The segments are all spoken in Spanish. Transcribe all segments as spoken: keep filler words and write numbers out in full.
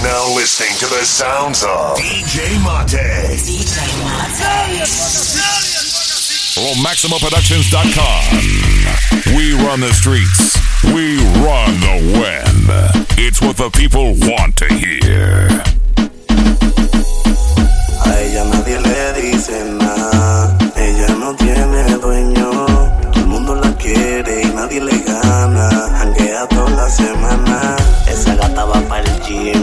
now listening to the sounds of D J Mate. D J Mate. From Maximo Productions dot com. We run the streets. We run the web. It's what the people want to hear. A ella nadie le dice nada. Ella no tiene dueño. Todo el mundo la quiere y nadie le gana. Janguea toda la semana. Esa gata va para el gym.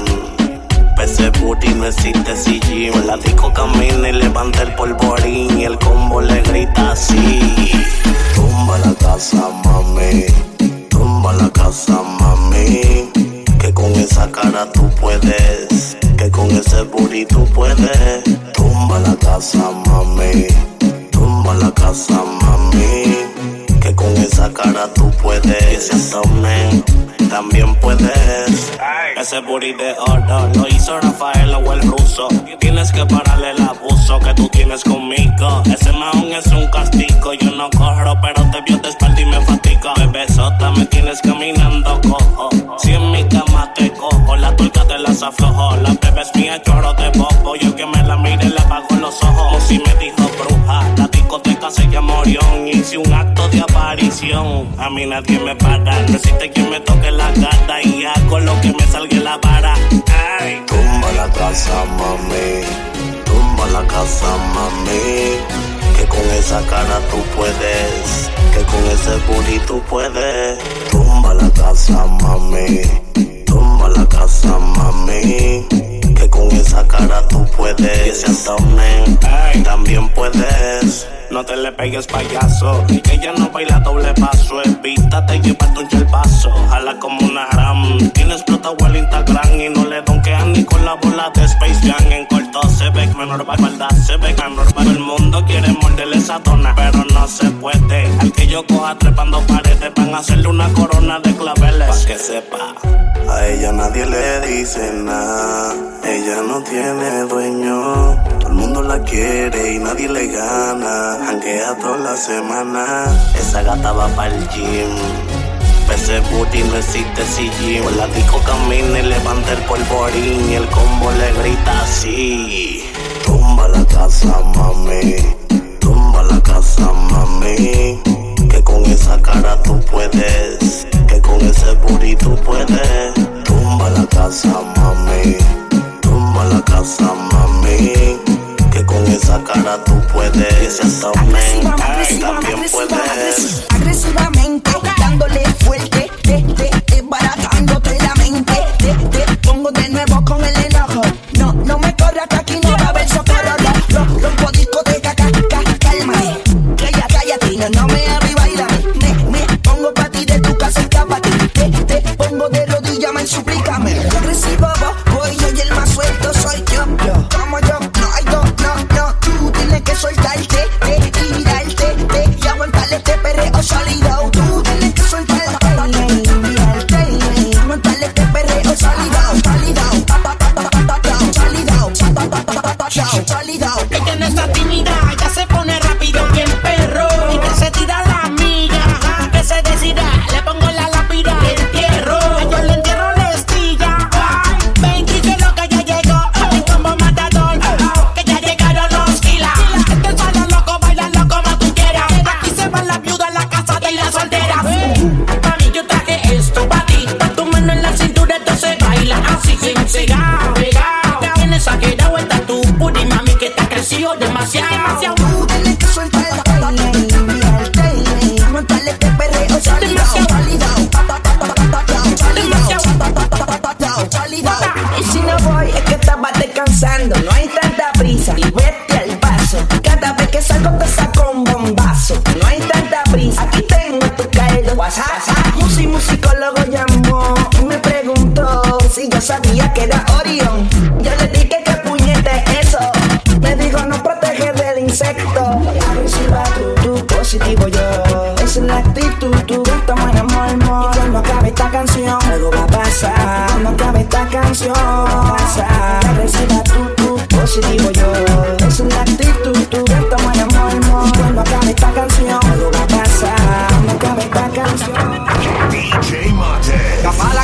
Ese booty no existe si gym. Por la disco camina y levanta el polvorín. Y el combo le grita así: tumba la casa, mami. Tumba la casa, mami. Que con esa cara tú puedes. Que con ese booty tú puedes. Tumba la casa, mami. Tumba la casa, mami. Que con esa cara tú puedes. Y ese abdomen también puedes. Ese booty de oro lo hizo Rafael o el ruso. Tienes que pararle el abuso que tú tienes conmigo. Ese maón es un castigo. Yo no corro, pero te vio de espalda y me fatiga. Bebesota, me tienes caminando cojo. Si en mi cama te cojo, la tuerca te las aflojo. La bebé es mía, chorro de bobo. Yo que me la mire le apago los ojos. Si me dijo bruja, la discoteca se llama Orión. Hice un acto de aparición. A mí nadie me para. No existe quien me toque la gata. Y hago lo que me salga en la vara. Ay. Tumba la casa, mami. Tumba la casa, mami. Que con esa cara tú puedes. Que con ese booty tú puedes. Tumba la casa, mami. Tumba la casa, mami. Que con esa cara tú puedes. Y ese abdomen también puedes. No te le pegues, payaso. Que ella no baila doble paso. Evítate llevarte un chelpazo. Jala como una ram. Tiene explotado el Instagram. Y no le donkean ni con la bola de Space Jam. En corto se ve que menor va a espalda. Se ve que menor va. Todo el mundo quiere morderle esa dona, pero no se puede. Al que yo coja trepando paredes, van a hacerle una corona de claveles. Pa' que sepa. A ella nadie le dice nada. Ella no tiene dueño. Todo el mundo la quiere y nadie le gana. Janguea toda la semana. Esa gata va para el gym. Ese booty no existe si gym. Por la disco camina y levanta el polvorín. Y el combo le grita así: tumba la casa, mami. Tumba la casa, mami. Que con esa cara tú puedes. Que con ese booty tú puedes. Tumba la casa, mami. Tumba la casa, mami. Que con esa cara tú puedes. Ese abdomen también puedes. Agresivamente, dándole fuerte, te, te, te, baratándote la mente. Te, te pongo de nuevo con el enojo. No, no me corras que aquí no va a haber socorro. Lo, lo, rompo discoteca, ca, ca, cálmate. Calla, cállate, no, no me abrí, bailame. Me, me pongo pa' ti de tu casa, escápate. Te, te pongo de rodillas, me suplícame. Agresivo, voy yo y el más suelto soy yo. Yo, como yo, no hay dos, no, no. Tú tienes que soltarte, te, tirarte, te, y aguantarle este perreo sólido. Tú tienes que soltarte, tirarte, aguantarle este perreo sólido, sólido, sólido, sólido. Ella no está tímida, ya se pone rápido, bien perro. Y que se tira la miga, que se decida, le pongo la lápida, le entierro. Yo le entierro la estilla. Ven, que lo que ya llegó, así como matador, que ya llegaron los kilas. Este solo loco, baila loco como tú quieras. Aquí se va la viuda, la casa de las solteras. Pa' mí yo traje esto pa' ti, pa' tu mano en la cintura, entonces baila así sin cegar, pegado. Tienes exagerado, está tu booty, mami, que te ha crecido demasiado, demasiado. Tú tienes que soltar, aguantarle este perreo sólido, sólido, sólido. Y si no voy es que estabas descansando, no hay tanta prisa y vete al paso. Cada vez que salgo te saco un bombazo, no hay tanta prisa. Aquí tengo tu caldo, WhatsApp. Un musicólogo llamó y me preguntó si yo sabía que era Orión. Yo le dije que puñete eso. Me dijo no protege del insecto. Agresiva tú, tú positivo yo. Esa es la actitud, tú toma el amor. Y cuando acabe esta canción, algo va a pasar. Cuando acabe esta canción, va a pasar. Agresiva tú, tú positivo yo. Esa es la actitud, tú toma el amor. Y cuando acabe esta canción, algo va a pasar. Cuando acabe esta canción. D J Mate. Pa' la calle no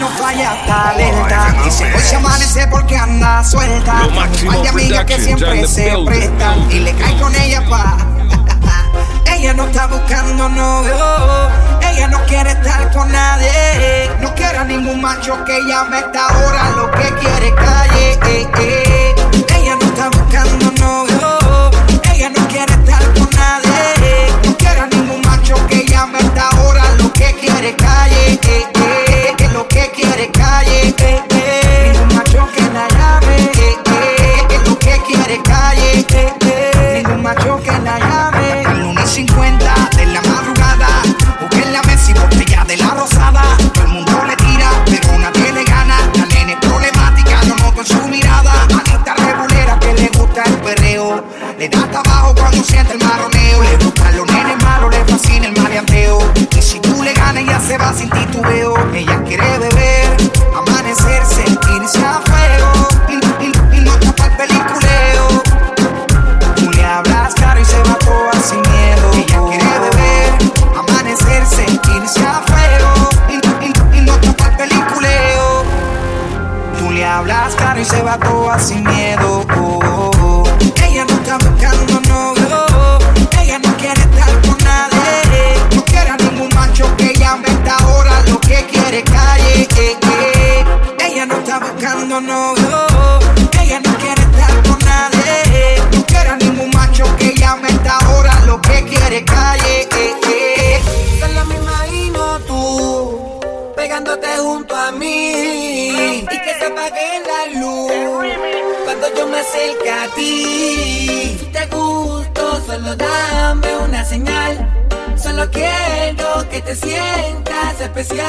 no falla, está alerta. Dice hoy se amanece porque anda suelta. Hay de amigas que siempre se prestan y le cae con ella pa. Ella no está buscando novio, ella no quiere estar con nadie, no quiere a ningún macho que llame a esta hora, lo que quiere calle. Eh, eh. Ella no está buscando novio, ella no quiere estar con nadie, no quiere a ningún macho que llame a esta hora, lo que quiere calle. Eh, eh. Lo que quiere calle. Eh, eh. Ningún macho que la llame. Eh, eh. Lo que quiere calle. Eh, eh. Ningún macho que la llame. cincuenta de la madrugada, busquen la Messi, botella de la rosada. Todo el mundo le tira, pero nadie le gana. La nena es problemática, yo noto en su mirada. Manita regulera que le gusta el perreo, le da hasta abajo cuando siente el marroneo. Le gustan los nenes malos, le fascina el maleanteo. Y si tú le ganas, ella se va sin titubeo. Ella quiere beber, amanecerse, irse a fuego y, y, y no tapa el peliculeo. Tú le hablas caro y se va todo sin miedo. Ella quiere beber, amanecerse, irse a fuego y, y, y no tapa el peliculeo. Tú le hablas caro y se va todo sin miedo. Oh, oh, oh. Ella no está buscando novio, ella no quiere estar con nadie, no quiere a ningún macho que llame a esta hora, lo que quiere calle. Eh, eh. Ella no está buscando novio, ella no quiere estar con nadie, no quiere a ningún macho que llame a esta hora, lo que quiere calle. Eh, eh. Solo me imagino tú pegándote junto a mí y que se apague la luz cuando yo me acerque a ti. Si te gusto, solo dame una señal. Solo quiero que te sientas especial.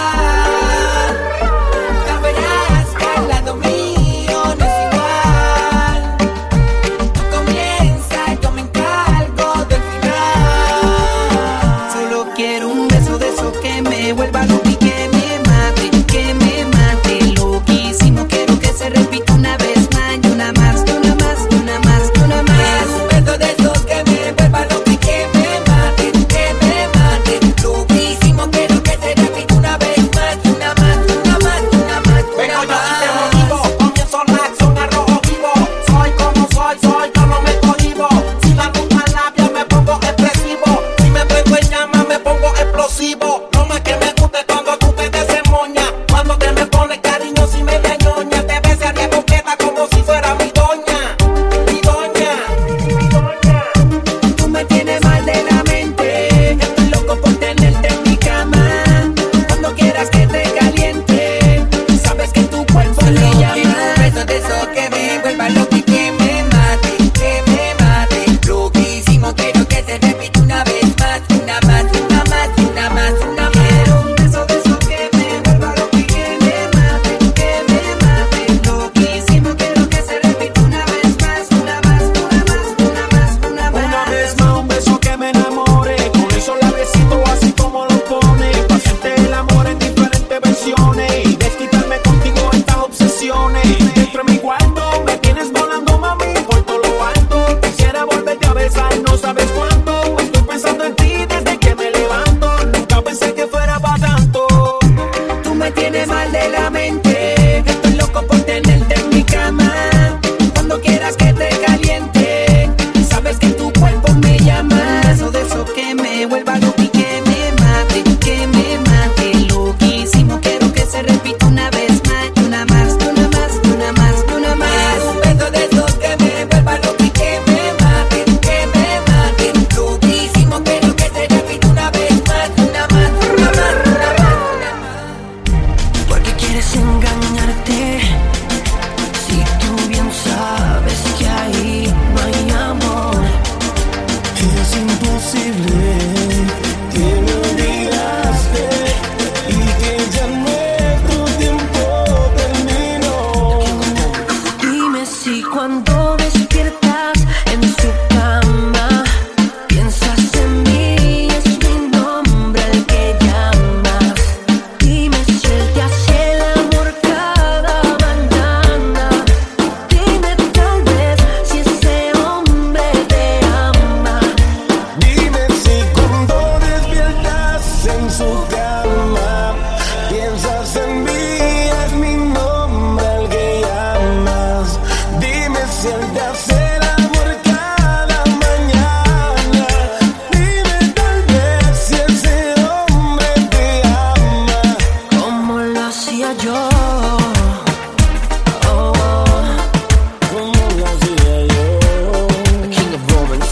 Ya verás que al lado mío no es igual. Comienza, yo me encargo del final. Solo quiero un beso de esos que me vuelva loco y que me mate, que me mate. Loquísimo, quiero que se repita una vez más, y una más, y una más, y una más, y una más. Un beso de esos que me vuelva loco y que me mate, que me mate. Loquísimo, quiero que se repita una vez más, y una más, y una más, y una más, y una más. Comienzo la acción a rojo vivo. Soy como soy, soy como me cohibo. Si la nunca labia me pongo expresivo. Si me pego en llama me pongo explosivo. No más que me guste cuando tú te desemoñas. Cuando te me pones cariño si me da ñoña. Te besaría completa como si fuera mi doña. Mi doña, mi doña. Tú me tienes mal de la mente. Estoy loco por tenerte en mi cama. Cuando quieras que te caliente, sabes que tu cuerpo le llama. Un beso de esos que me vuelva loco y que me mate, que me mate. Loquísimo, quiero que se repita una vez más, una más, una más, una más, una más. Quiero un beso de esos que me vuelva loco y que me mate, que me mate. Loquísimo, quiero que se repita una vez más, una más, una más, una más, una más. Una vez más un beso que me enamore. Con eso la besito así como lo pone. Pa' hacerte el amor en diferentes versiones y desquitarme contigo estas obsesiones. Dentro de mi cuarto me tienes volando, mami, por todo lo alto. Quisiera volverte a besar, no sabes cuánto. Estoy pensando en ti desde que me levanto. Nunca pensé que fuera para tanto. Tú me tienes mal de la mente. Estoy loco por tenerte en mi cama. Cuando quieras que te caliente, sabes que tu cuerpo me llama. Eso de eso que me vuelva loco y que me mate, que me mate. Loquísimo, quiero que se repita una vez más, una más, una más, una más, una más. Un beso de esos que me vuelva loco y que me mate, que me mate. Loquísimo, quiero que se repita una vez más, una más, una más, una más, una más. ¿Por qué quieres engañarte? Si tú bien sabes que ahí no hay amor. Es imposible que me olvidaste y que ya nuestro tiempo terminó. Dime si cuando despiertas en su cama piensas en mí, es mi nombre el que llamas. Dime si él te hace el amor hacía yo? Oh, ¿Cómo lo hacía yo? the King of Romance.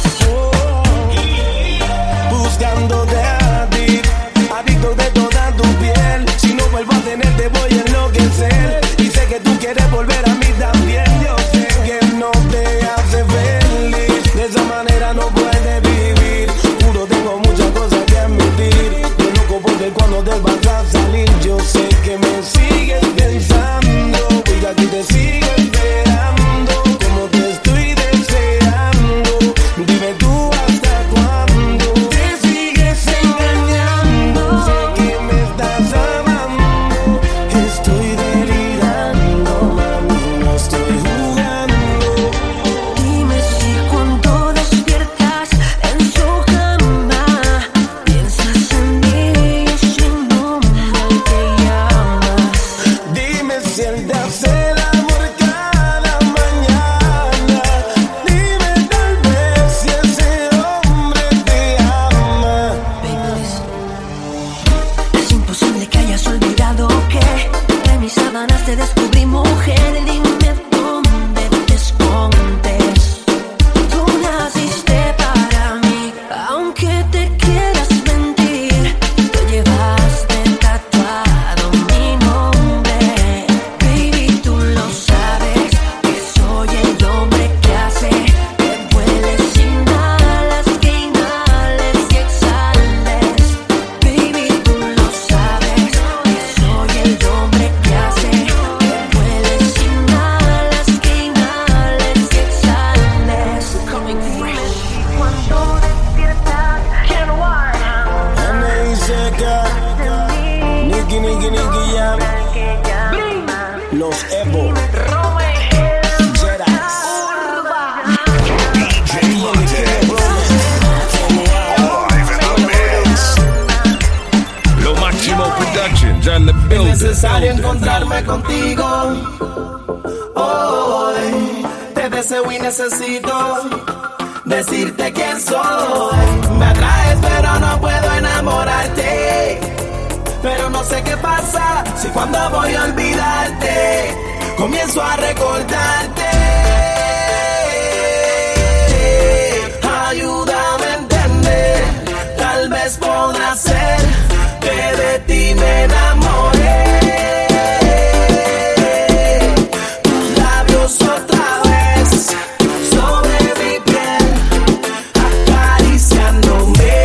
Buscándote a ti, adicto de toda tu piel. Si no vuelvo a tenerte voy a enloquecer. Y sé que tú quieres volver a mí también. Yo sé que no te hace feliz. De esa manera no puedes vivir. Juro tengo muchas cosas que admitir. Yo loco porque cuando te vas a salir, yo sé que me sigues pensando. Y aquí te sigo esperando. Como te estoy deseando. Dime tú hasta cuándo te sigues engañando. Sé que me estás amando. Estoy delirando, mami, no estoy jugando. Dime si cuando despiertas en su cama piensas en mí y ese nombre al que llamas. Dime si él te hace el amor cada mañana. Dime tal vez si ese hombre te ama. Baby, listen. Es imposible que hayas olvidado que de mis sábanas te descubrí mujer. Dime dónde te escondes. Tú naciste para mí, aunque te quieras mentir. Tú llevaste tatuado mi nombre. Baby, tú lo sabes, que soy el hombre que hace que vueles, inhalas, que inhales y exhales. Baby, tú lo sabes, que soy el hombre que hace que vueles, inhalas, que inhales y exhales. Coming fresh. Cuando despiertas, quiero Ana y Seca, Nicky, Nicky, Nicky Jam, Los Evo, Jeras, D J Montez. Live in the mix. Lo Máximo Productions and the Es building. necesario encontrarme contigo. Hoy te deseo y necesito decirte quién soy. Me atraes pero no puedo enamorarte. Pero no sé qué pasa si cuando voy a olvidarte comienzo a recordarte. Ayúdame a entender, tal vez podrá ser que de ti me enamoré. Tus labios otra vez sobre mi piel, acariciándome.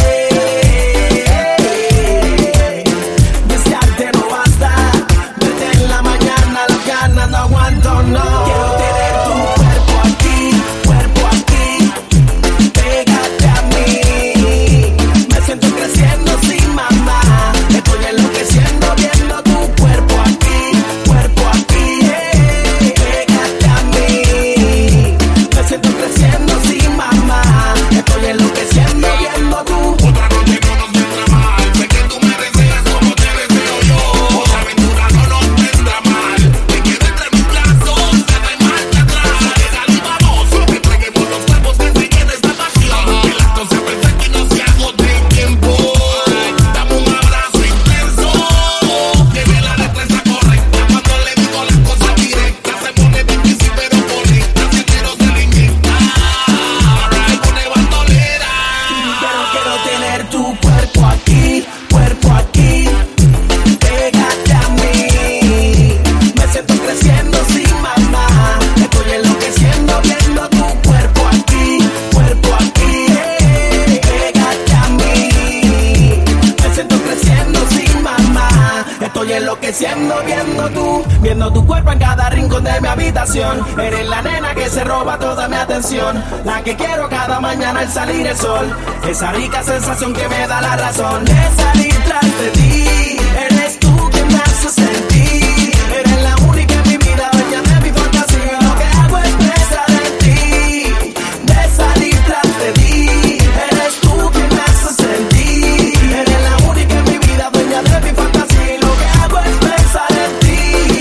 Desearte no basta, verte en la mañana, las ganas no aguanto, no. Quiero tener tu cuerpo aquí, cuerpo aquí, pégate a mí. Me siento creciendo sin mamá, estoy enloqueciendo viendo tu cuerpo aquí, cuerpo aquí, eh. Pégate a mí. Me siento creciendo sin mamá, estoy enloqueciendo viendo tu. Otra noche no nos vendrá mal. Sé que tú me deseas como te deseo yo. Otra aventura no nos vendrá mal. Te quedo entre mis brazos, te doy marcha atrás. Dale y vamos, que entreguemos los cuerpos que siguen esta pasión. Que el acto sea perfecto y no se agote el tiempo. Dame un abrazo intenso. Tiene la destreza correcta. Cuando le digo las cosas directas, se pone difícil pero conecta. Sincero se le inyecta. Se pone bandolera. Quiero, quiero tener tu cuerpo aquí, cuerpo aquí, pégate a mí. Me siento creciendo sin mamá, estoy enloqueciendo viendo tu cuerpo aquí, cuerpo aquí, eh. Pégate a mí. Me siento creciendo sin mamá, estoy enloqueciendo viendo tu, viendo tu cuerpo en cada rincón de mi habitación. Eres la nena que se roba toda mi atención, la que quiero cada mañana al salir el sol. Esa rica sensación que me da la razón de salir tras de ti. Eres tú quien me hace sentir. Eres la única en mi vida, dueña de mi fantasía. Lo que hago es pensar en ti, de salir tras de ti. Eres tú quien me hace sentir. Eres la única en mi vida, dueña de mi fantasía. Lo que hago es pensar en ti.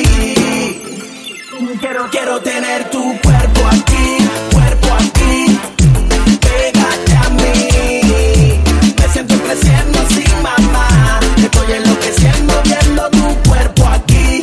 Quiero, quiero tener tu cuerpo aquí, cuerpo aquí, pégate a mí. Me siento creciendo sin mamá, estoy enloqueciendo viendo tu cuerpo aquí,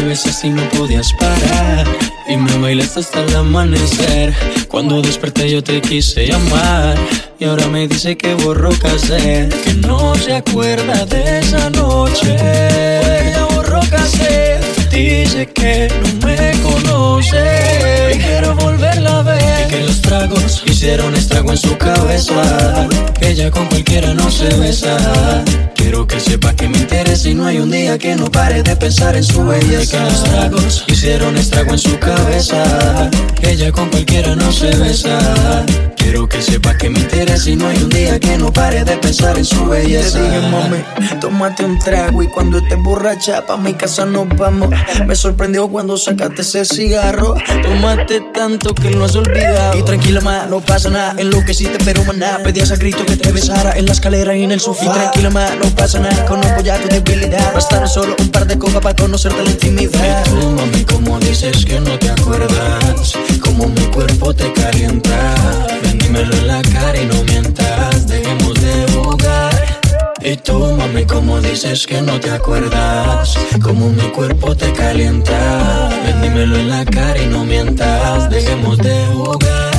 besas y no podías parar y me bailaste hasta el amanecer. Cuando desperté yo te quise llamar y ahora me dice que borró cassette, que no se acuerda de esa noche. Porque ya borró cassette. Dice que no me conoce y quiero volverla a ver. Y que los tragos hicieron estrago en su cabeza, que ella con cualquiera no se besa. Quiero que sepa que me interesa y no hay un día que no pare de pensar en su belleza. Y que los tragos hicieron estrago en su cabeza, que ella con cualquiera no se besa. Quiero que sepa que me interesa y no hay un día que no pare de pensar en su belleza. Te dije, mami, tómate un trago y cuando estés borracha pa' mi casa nos vamos. Me sorprendió cuando sacaste ese cigarro. Tómate tanto que lo has olvidado. Y tranquila, ma, no pasa nada. Enloqueciste pero maná, pedías a grito que te besara en la escalera y en el sofá. Y tranquila, ma, no pasa nada. Conozco ya tu debilidad. Bastaron solo un par de copas para conocerte la intimidad. Y tú, mami, como dices que no te acuerdas, como mi cuerpo te calienta. Ven, dímelo en la cara y no mientas, dejemos de jugar. Y tú, mami, como dices que no te acuerdas, como mi cuerpo te calienta. Ven, dímelo en la cara y no mientas, dejemos de jugar.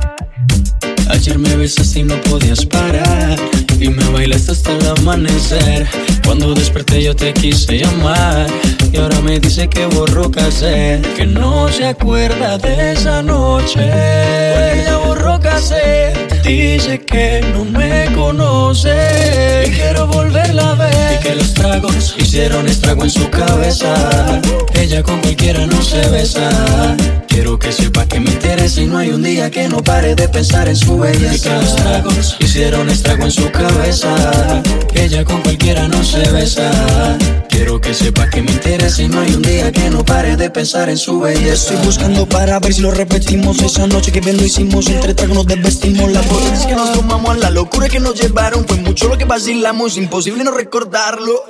Ayer me besaste y no podías parar y me bailaste hasta el amanecer. Cuando desperté yo te quise llamar y ahora me dice que borró cassette, que no se acuerda de esa noche. Porque ella borró cassette. Dice que no me conoce y quiero volverla a ver. Y que los tragos hicieron estrago en su cabeza, ella con cualquiera no se besa. Quiero que sepa que me interesa y no hay un día que no pare de pensar en su belleza. Y que los tragos hicieron estrago en su cabeza, ella con cualquiera no se besa. Quiero que sepa que me interesa y no hay un día que no pare de pensar en su belleza. Estoy buscando para ver si lo repetimos. Esa noche que bien lo hicimos, entre tragos nos desvestimos. Las botellas que nos tomamos, la locura que nos llevaron, fue mucho lo que vacilamos, imposible no recordarlo.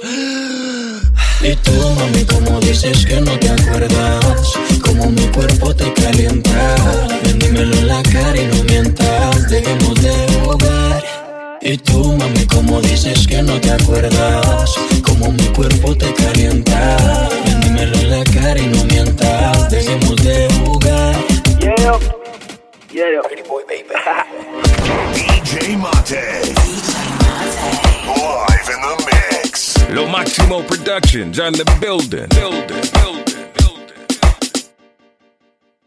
Y tú, mami, como dices que no te acuerdas, como mi cuerpo te calienta. Ven, dímelo en la cara y no mientas, dejemos de jugar. Y tú, mami, como dices que no te acuerdas, como mi cuerpo te calienta. Ven, dímelo en la cara y no mientas, dejemos de jugar. Yeah, yeah, Pretty boy, baby. D J Mate. Live in the mix. Lo Máximo Productions on the building. Building. Building.